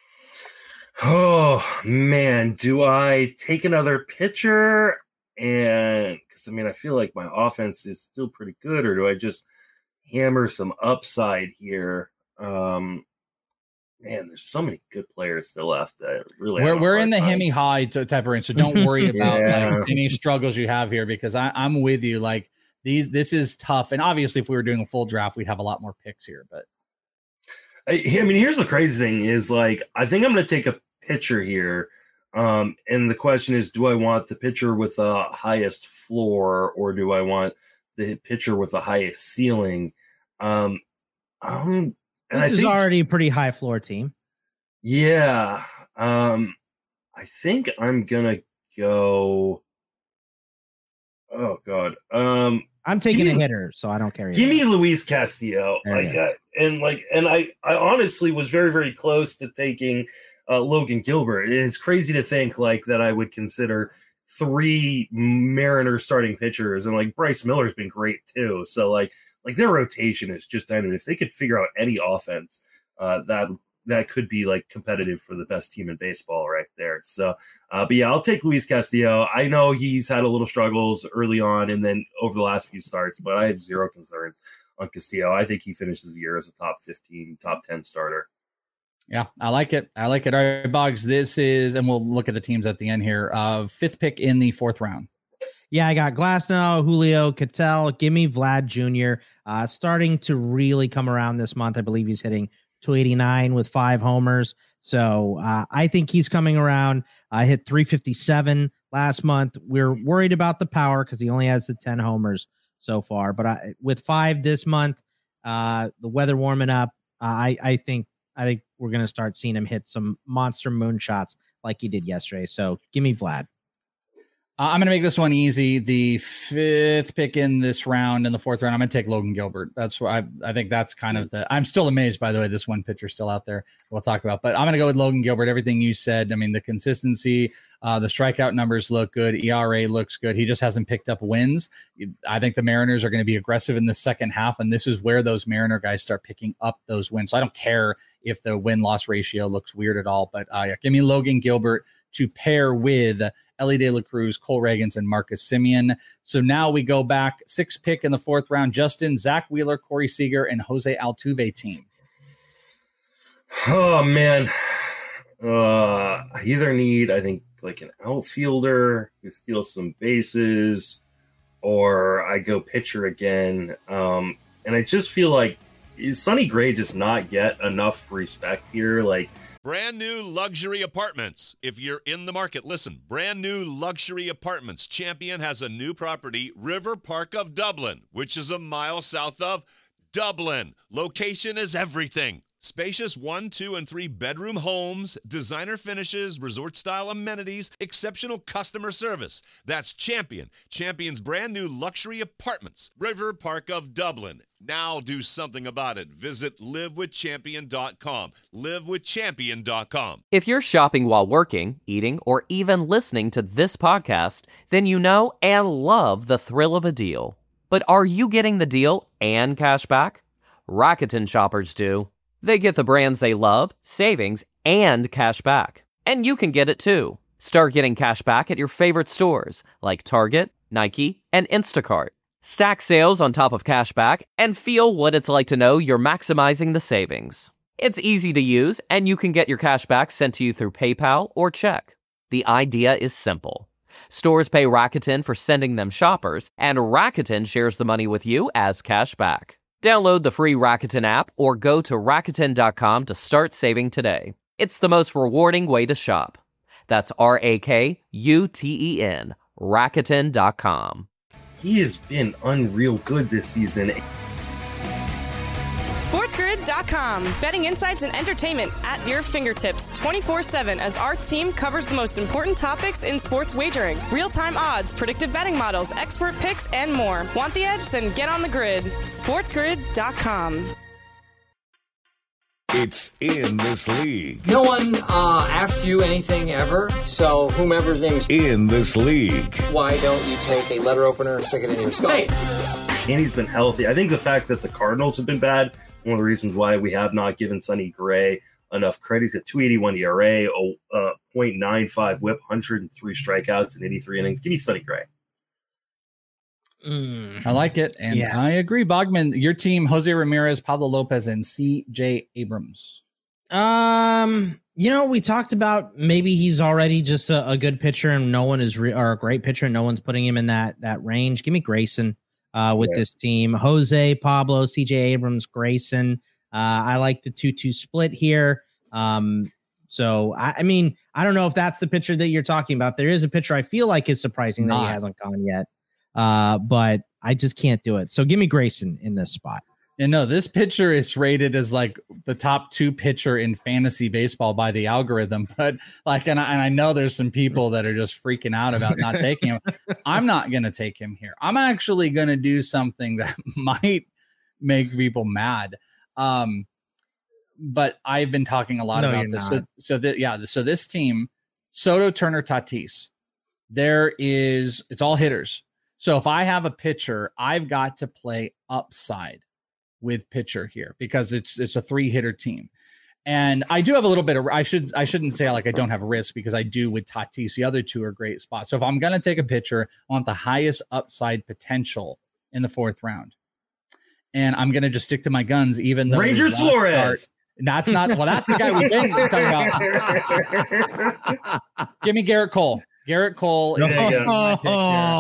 Oh man, do I take another pitcher? And because I mean, I feel like my offense is still pretty good, or do I just hammer some upside here? Um, man, there's so many good players still left. That really, we're we're in the Hemi High type of range, so don't worry about yeah. like any struggles you have here because I, I'm with you. Like these, this is tough, and obviously, if we were doing a full draft, we'd have a lot more picks here. But I, I mean, here's the crazy thing: is like I think I'm going to take a pitcher here. Um, and the question is, do I want the pitcher with the highest floor or do I want the pitcher with the highest ceiling. Um, um and this I is think, already a pretty high floor team. Yeah. Um, I think I'm gonna go. Oh God. Um, I'm taking me, a hitter, so I don't care. Give me Luis Castillo. Like, uh, and like, and I, I honestly was very, very close to taking uh, Logan Gilbert. It's crazy to think like that I would consider three Mariners starting pitchers, and like Bryce Miller's been great too. So like, like their rotation is just dynamite. If they could figure out any offense, uh, that that could be like competitive for the best team in baseball right there. So, uh, but yeah, I'll take Luis Castillo. I know he's had a little struggles early on and then over the last few starts, but I have zero concerns on Castillo. I think he finishes the year as a top fifteen, top ten starter. Yeah, I like it. I like it. All right, Boggs, this is, and we'll look at the teams at the end here, uh, fifth pick in the fourth round. Yeah, I got Glasnow, Julio, Ketel. Give me Vlad Junior Uh, starting to really come around this month. I believe he's hitting two eighty-nine with five homers. So uh, I think he's coming around. I uh, hit three fifty-seven last month. We're worried about the power because he only has the ten homers so far. But I, with five this month, uh, the weather warming up, uh, I, I think I think we're going to start seeing him hit some monster moonshots like he did yesterday. So give me Vlad. Uh, I'm going to make this one easy. The fifth pick in this round, in the fourth round, I'm going to take Logan Gilbert. That's why I, I think that's kind of the. I'm still amazed, by the way, this one pitcher still out there. We'll talk about, but I'm going to go with Logan Gilbert. Everything you said. I mean, the consistency, uh, the strikeout numbers look good. E R A looks good. He just hasn't picked up wins. I think the Mariners are going to be aggressive in the second half, and this is where those Mariner guys start picking up those wins. So I don't care if the win-loss ratio looks weird at all, but uh, yeah, give me Logan Gilbert to pair with Ellie De La Cruz, Cole Reagans, and Marcus Semien. So now we go back, sixth pick in the fourth round, Justin, Zach Wheeler, Corey Seager, and Jose Altuve team. Oh, man. Uh, I either need, I think, like an outfielder who steals some bases, or I go pitcher again. Um, and I just feel like, is Sonny Gray just not get enough respect here? Like, brand new luxury apartments. If you're in the market, listen, brand new luxury apartments. Champion has a new property, River Park of Dublin, which is a mile south of Dublin. Location is everything. Spacious one, two, and three bedroom homes, designer finishes, resort-style amenities, exceptional customer service. That's Champion. Champion's brand new luxury apartments, River Park of Dublin. Now do something about it. Visit live with champion dot com. live with champion dot com. If you're shopping while working, eating, or even listening to this podcast, then you know and love the thrill of a deal. But are you getting the deal and cash back? Rakuten shoppers do. They get the brands they love, savings, and cash back. And you can get it too. Start getting cash back at your favorite stores like Target, Nike, and Instacart. Stack sales on top of cash back and feel what it's like to know you're maximizing the savings. It's easy to use, and you can get your cash back sent to you through PayPal or check. The idea is simple. Stores pay Rakuten for sending them shoppers, and Rakuten shares the money with you as cash back. Download the free Rakuten app or go to Rakuten dot com to start saving today. It's the most rewarding way to shop. That's R A K U T E N, Rakuten dot com. He has been unreal good this season. SportsGrid dot com. Betting insights and entertainment at your fingertips twenty-four seven as our team covers the most important topics in sports wagering. Real-time odds, predictive betting models, expert picks, and more. Want the edge? Then get on the grid. SportsGrid dot com. It's in this league. No one uh, asked you anything ever, so whomever's name is in this league. Why don't you take a letter opener and stick it in your skull? Hey. And he's been healthy. I think the fact that the Cardinals have been bad, one of the reasons why we have not given Sonny Gray enough credit. A two eighty-one E R A, a uh, point nine five whip, one hundred three strikeouts in eighty-three innings. Give me Sonny Gray. Mm. I like it, and yeah. I agree. Bogman, your team, Jose Ramirez, Pablo Lopez, and C J Abrams. Um, you know, we talked about maybe he's already just a, a good pitcher, and no one is re- or a great pitcher, and no one's putting him in that that range. Give me Grayson uh, with yeah. this team. Jose, Pablo, C J Abrams, Grayson. Uh, I like the two two split here. Um, so I, I mean, I don't know if that's the pitcher that you're talking about. There is a pitcher I feel like is surprising Not. that he hasn't gone yet. Uh, but I just can't do it. So give me Grayson in this spot. And no, this pitcher is rated as like the top two pitcher in fantasy baseball by the algorithm. But like, and I, and I know there's some people that are just freaking out about not taking him. I'm not going to take him here. I'm actually going to do something that might make people mad. Um, but I've been talking a lot No, about you're this. not. So, so that, yeah, so this team, Soto, Turner, Tatis, there is, it's all hitters. So if I have a pitcher, I've got to play upside with pitcher here because it's it's a three hitter team. And I do have a little bit of, I should, I shouldn't say like I don't have risk because I do with Tatis. The other two are great spots. So if I'm going to take a pitcher, I want the highest upside potential in the fourth round. And I'm going to just stick to my guns, even though Ranger his last Suarez. start- that's not, well, that's the guy we've been talking about. Give me Garrett Cole. Garrett Cole. Is Oh, my pick here.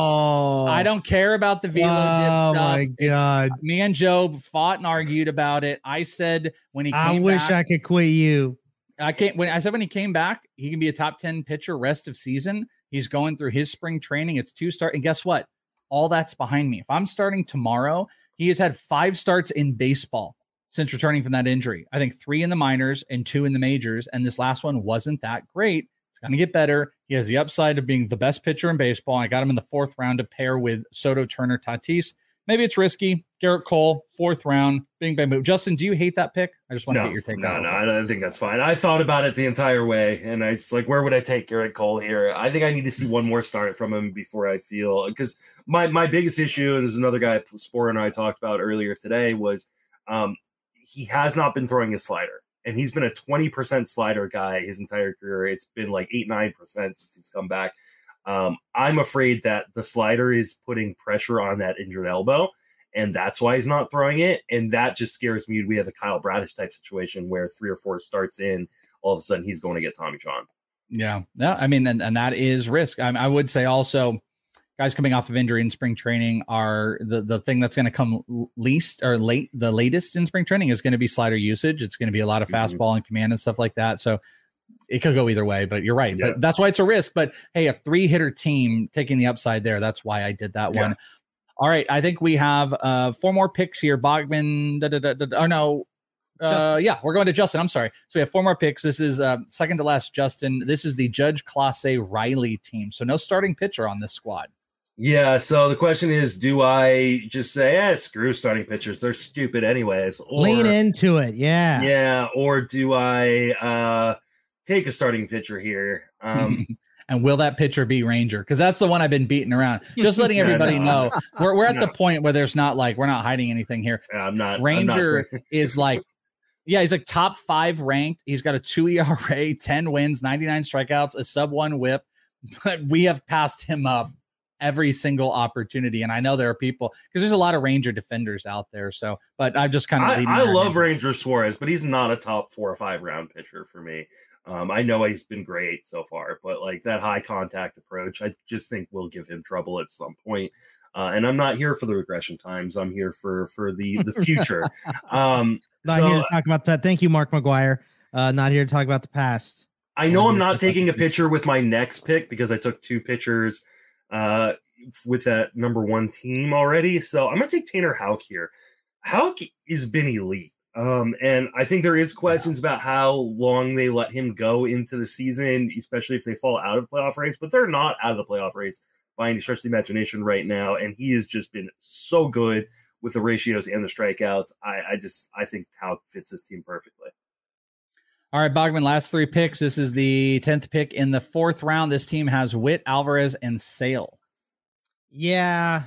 I don't care about the velo oh dip stuff. my God. Me and Joe fought and argued about it. I said when he came I wish back, I could quit you. I can't when I said when he came back, he can be a top ten pitcher rest of season. He's going through his spring training. It's two start. And guess what? All that's behind me. If I'm starting tomorrow, he has had five starts in baseball since returning from that injury. I think three in the minors and two in the majors. And this last one wasn't that great. It's going to get better. He has the upside of being the best pitcher in baseball. I got him in the fourth round to pair with Soto, Turner, Tatis. Maybe it's risky. Garrett Cole, fourth round, bing, bang, boom. Justin, do you hate that pick? I just want no, to get your take no, on it. No, I don't think that's fine. I thought about it the entire way, and I just like, where would I take Garrett Cole here? I think I need to see one more start from him before I feel, because my my biggest issue, and is another guy Spore and I talked about earlier today, was um, he has not been throwing his slider. And he's been a twenty percent slider guy his entire career. It's been like eight, nine percent since he's come back. Um, I'm afraid that the slider is putting pressure on that injured elbow, and that's why he's not throwing it. And that just scares me. We have a Kyle Bradish type situation where three or four starts in, all of a sudden he's going to get Tommy John. Yeah. Yeah. I mean, and, and that is risk. I, I would say also, guys coming off of injury in spring training are the, the thing that's going to come least or late. The latest in spring training is going to be slider usage. It's going to be a lot of fastball mm-hmm. and command and stuff like that. So it could go either way, but you're right. Yeah. But that's why it's a risk. But hey, a three hitter team taking the upside there. That's why I did that yeah. one. All right. I think we have uh, four more picks here. Bogman. Da, da, da, da, oh no. Uh, yeah, we're going to Justin. I'm sorry. So we have four more picks. This is uh, second to last, Justin. This is the Judge Clase Riley team. So no starting pitcher on this squad. Yeah, so the question is, do I just say, eh, screw starting pitchers, they're stupid anyways? Or, lean into it, yeah. Yeah, or do I uh, take a starting pitcher here? Um, and will that pitcher be Ranger? Because that's the one I've been beating around. Just letting everybody no. know. We're, we're at no. the point where there's not like, we're not hiding anything here. Yeah, I'm not. Ranger I'm not. is like, yeah, he's like top five ranked. He's got a two E R A, ten wins, ninety-nine strikeouts, a sub one whip. But we have passed him up every single opportunity. And I know there are people, because there's a lot of Ranger defenders out there. So, but I just kind of, I, I love Ranger Suarez, but he's not a top four or five round pitcher for me. Um, I know he's been great so far, but like that high contact approach, I just think will give him trouble at some point. Uh, and I'm not here for the regression times. I'm here for, for the, the future. um, not so, here to talk about that. Thank you, Mark McGuire. Uh, not here to talk about the past. I know I'm not taking a pitcher with my next pick because I took two pitchers uh, with that number one team already. So I'm going to take Tanner Houck here. Houck has been elite. Um, and I think there is questions about how long they let him go into the season, especially if they fall out of the playoff race, but they're not out of the playoff race by any stretch of the imagination right now. And he has just been so good with the ratios and the strikeouts. I, I just, I think Houck fits this team perfectly. All right, Bogman, last three picks. This is the tenth pick in the fourth round. This team has Witt, Alvarez, and Sale. Yeah.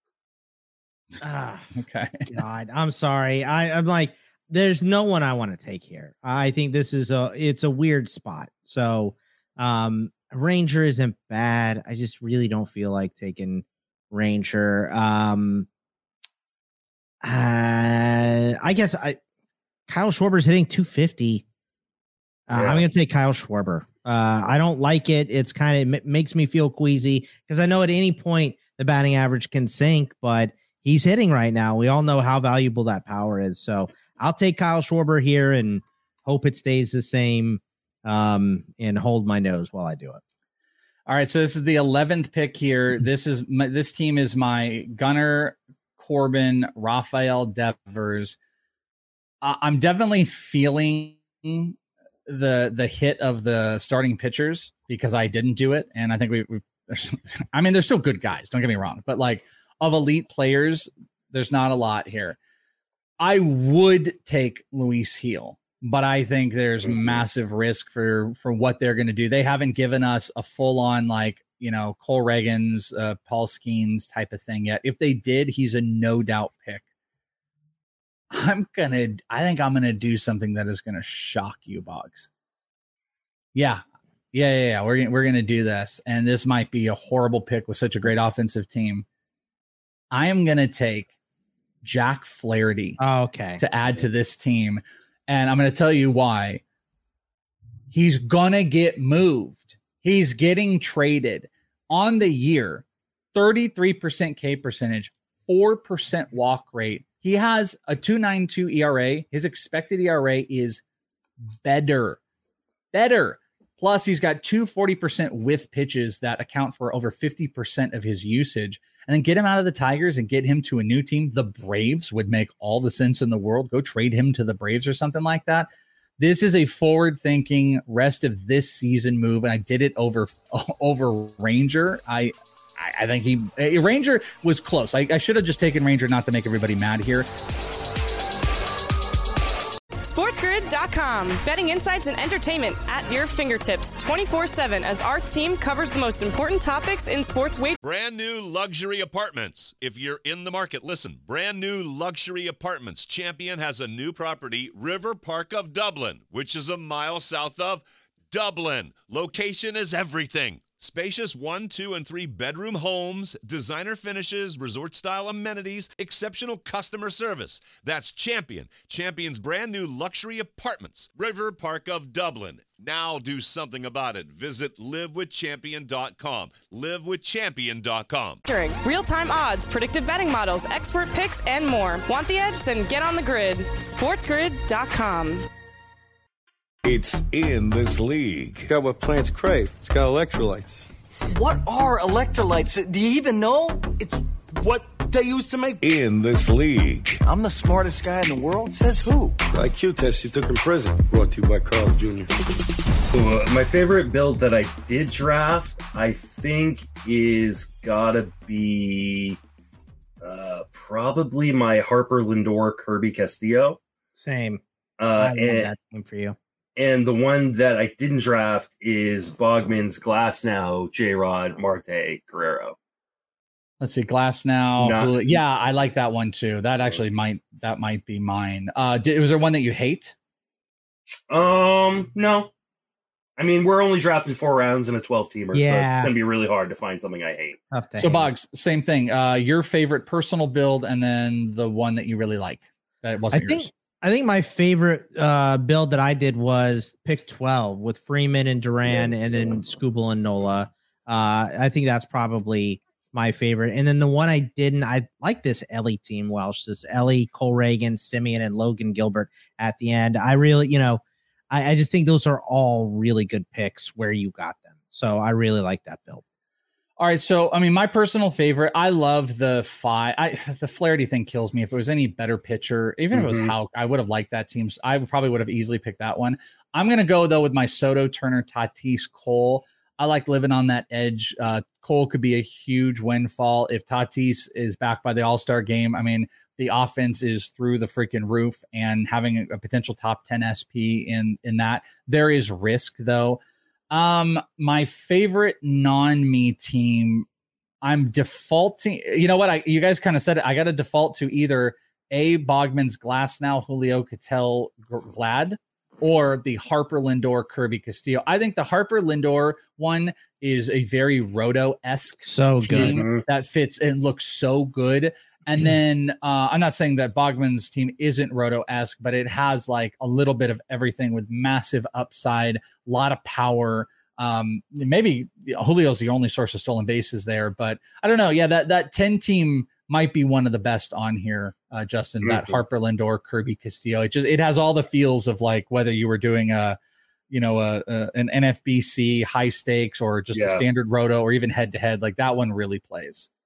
Ah, okay. God, I'm sorry. I, I'm like, there's no one I want to take here. I think this is a, it's a weird spot. So, um, Ranger isn't bad. I just really don't feel like taking Ranger. Um, uh, I guess I, Kyle Schwarber's hitting two fifty. Uh, yeah. I'm going to take Kyle Schwarber. Uh, I don't like it. It's kind of m- makes me feel queasy because I know at any point the batting average can sink, but he's hitting right now. We all know how valuable that power is. So I'll take Kyle Schwarber here and hope it stays the same um, and hold my nose while I do it. All right. So this is the eleventh pick here. This is my, this team is my gunner Corbin, Rafael Devers. Uh, I'm definitely feeling the the hit of the starting pitchers because I didn't do it, and I think we. we I mean, they're still good guys. Don't get me wrong, but like of elite players, there's not a lot here. I would take Luis Gil, but I think there's mm-hmm. massive risk for for what they're going to do. They haven't given us a full on like you know Cole Reagans, uh, Paul Skeens type of thing yet. If they did, he's a no doubt pick. I'm gonna. I think I'm gonna do something that is gonna shock you, Boggs. Yeah, yeah, yeah. yeah. We're gonna, we're gonna do this, and this might be a horrible pick with such a great offensive team. I am gonna take Jack Flaherty. Oh, okay. To add to this team, and I'm gonna tell you why. He's gonna get moved. He's getting traded on the year. thirty-three percent K percentage, four percent walk rate. He has a two point nine two E R A. His expected E R A is better. Better. Plus, he's got two forty percent whiff pitches that account for over fifty percent of his usage. And then get him out of the Tigers and get him to a new team. The Braves would make all the sense in the world. Go trade him to the Braves or something like that. This is a forward-thinking rest of this season move, and I did it over over Ranger. I I think he uh, Ranger was close. I, I should have just taken Ranger not to make everybody mad here. SportsGrid dot com. Betting insights and entertainment at your fingertips twenty-four seven as our team covers the most important topics in sports wagering. Brand new luxury apartments. If you're in the market, listen. Brand new luxury apartments. Champion has a new property, River Park of Dublin, which is a mile south of Dublin. Location is everything. Spacious one, two, and three bedroom homes, designer finishes, resort-style amenities, exceptional customer service. That's Champion. Champion's brand new luxury apartments. River Park of Dublin. Now do something about it. Visit live with champion dot com. live with champion dot com. Real-time odds, predictive betting models, expert picks, and more. Want the edge? Then get on the grid. SportsGrid dot com. It's in this league. It's got what plants crave. It's got electrolytes. What are electrolytes? Do you even know? It's what they use to make... In this league. I'm the smartest guy in the world? Says who? The I Q test you took in prison. Brought to you by Carl's Junior Uh, my favorite build that I did draft, I think, is gotta be uh, probably my Harper Lindor Kirby Castillo. Same. Uh, I love and, that team for you. And the one that I didn't draft is Bogman's Glasnow, J-Rod, Marte, Guerrero. Let's see, Glasnow. Not- Julio. Yeah, I like that one too. That actually might that might be mine. Uh, did, was there one that you hate? Um, no. I mean, we're only drafting four rounds in a twelve teamer, so Yeah. it's gonna be really hard to find something I hate. So Boggs, same thing. Uh, your favorite personal build, and then the one that you really like that wasn't I think yours. I think my favorite uh, build that I did was pick twelve with Freeman and Duran, and then Skubal and Nola. Uh, I think that's probably my favorite. And then the one I didn't, I like this Ellie team, Welsh. This Ellie, Cole Reagan, Simeon, and Logan Gilbert at the end. I really, you know, I, I just think those are all really good picks where you got them. So I really like that build. All right, so I mean, my personal favorite, I love the five. I the Flaherty thing kills me. If it was any better pitcher, even if it was Mhm. Houck, I would have liked that team. I would probably would have easily picked that one. I'm gonna go though with my Soto, Turner, Tatis, Cole. I like living on that edge. Uh, Cole could be a huge windfall if Tatis is back by the All-Star game. I mean, the offense is through the freaking roof, and having a, a potential top ten S P in in that, there is risk though. Um, my favorite non-me team, I'm defaulting. You know what? I you guys kind of said it. I got to default to either A, Bogman's Glasnow, Julio, Cattell, Vlad, or the Harper Lindor, Kirby Castillo. I think the Harper Lindor one is a very Roto-esque So team good. that fits and looks so good. And then uh, I'm not saying that Bogman's team isn't Roto-esque, but it has like a little bit of everything with massive upside, a lot of power. Um, maybe Julio's the only source of stolen bases there, but I don't know. Yeah, that that ten team might be one of the best on here, uh, Justin. Mm-hmm. That Harper Lindor, Kirby Castillo. It just it has all the feels of like whether you were doing a, you know, a, a an N F B C high stakes or just Yeah. a standard Roto or even head to head. Like that one really plays.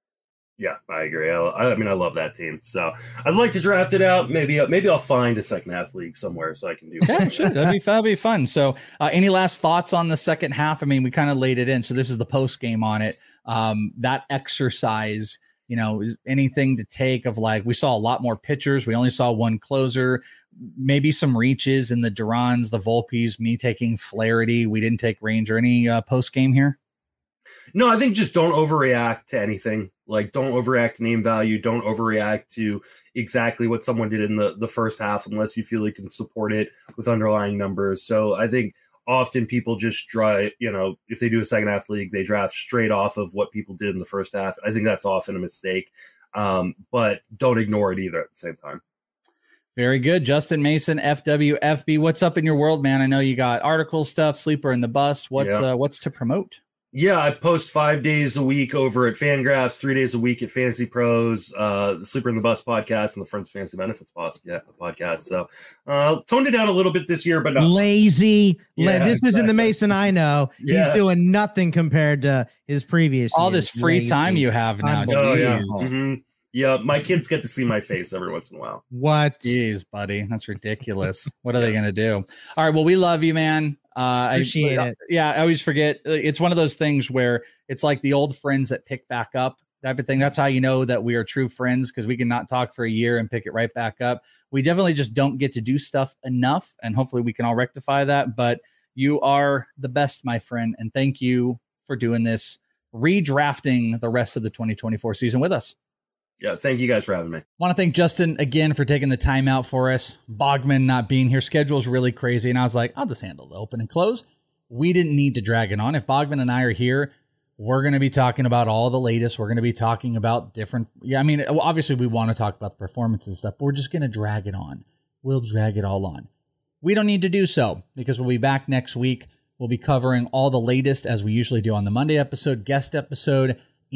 Yeah, I agree. I, I mean, I love that team. So I'd like to draft it out. Maybe maybe I'll find a second half league somewhere so I can do it. Yeah, sure. That'd be, that'd be fun. So uh, any last thoughts on the second half? I mean, we kind of laid it in. So this is the post game on it. Um, that exercise, you know, is anything to take of like, we saw a lot more pitchers. We only saw one closer, maybe some reaches in the Durans, the Volpes, me taking Flaherty. We didn't take Ranger. Any uh, post game here? No, I think just don't overreact to anything. Like, don't overreact to name value. Don't overreact to exactly what someone did in the, the first half unless you feel you can support it with underlying numbers. So I think often people just try, you know, if they do a second half league, they draft straight off of what people did in the first half. I think that's often a mistake, um, but don't ignore it either at the same time. Very good. Justin Mason, F W F B. What's up in your world, man? I know you got article stuff, Sleeper in the Bust. What's Yeah. uh, what's to promote? Yeah, I post five days a week over at Fangraphs, three days a week at Fantasy Pros, uh, the Sleeper in the Bus podcast, and the Friends Fantasy Benefits podcast. So uh, toned it down a little bit this year, but not lazy. Yeah, this exactly. isn't the Mason I know. Yeah. He's doing nothing compared to his previous. All years. this free Lazy. time you have now. Oh, yeah. Jeez. Mhm. Yeah, my kids get to see my face every once in a while. What? Jeez, buddy. That's ridiculous. What are they going to do? All right. Well, we love you, man. Uh, Appreciate I, it. Yeah, I always forget. It's one of those things where it's like the old friends that pick back up type of thing. That's how you know that we are true friends, because we can not talk for a year and pick it right back up. We definitely just don't get to do stuff enough, and hopefully we can all rectify that. But you are the best, my friend, and thank you for doing this, redrafting the rest of the twenty twenty-four season with us. Yeah, thank you guys for having me. Want to thank Justin again for taking the time out for us. Bogman not being here. Schedule's really crazy. And I was like, I'll just handle the open and close. We didn't need to drag it on. If Bogman and I are here, we're going to be talking about all the latest. We're going to be talking about different. Yeah, I mean, obviously we want to talk about the performance and stuff, but we're just going to drag it on. We'll drag it all on. We don't need to do so because we'll be back next week. We'll be covering all the latest as we usually do on the Monday episode, guest episode,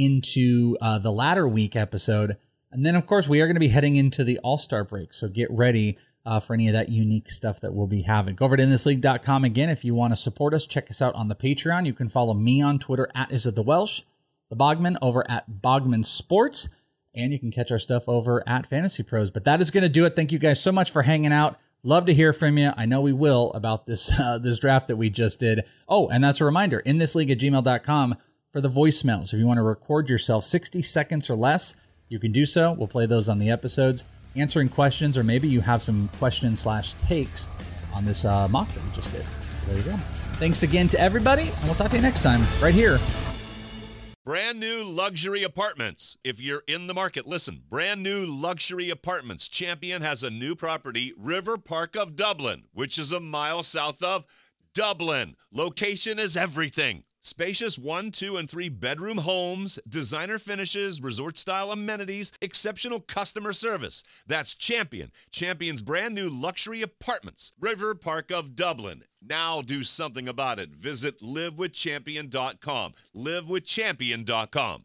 into uh, the latter week episode. And then, of course, we are going to be heading into the All-Star break. So get ready uh, for any of that unique stuff that we'll be having. Go over to in this league dot com again. If you want to support us, check us out on the Patreon. You can follow me on Twitter at Is It The Welsh, the Bogman over at Bogman Sports, and you can catch our stuff over at Fantasy Pros. But that is going to do it. Thank you guys so much for hanging out. Love to hear from you. I know we will about this uh, this draft that we just did. Oh, and that's a reminder, in this league at gmail dot com for the voicemails. If you want to record yourself sixty seconds or less, you can do so. We'll play those on the episodes, answering questions, or maybe you have some questions slash takes on this uh, mock that we just did. There you go. Thanks again to everybody, and we'll talk to you next time right here. Brand new luxury apartments. If you're in the market, listen. Brand new luxury apartments. Champion has a new property, River Park of Dublin, which is a mile south of Dublin. Location is everything. Spacious one, two, and three bedroom homes, designer finishes, resort-style amenities, exceptional customer service. That's Champion. Champion's brand new luxury apartments. River Park of Dublin. Now do something about it. Visit live with champion dot com. live with champion dot com.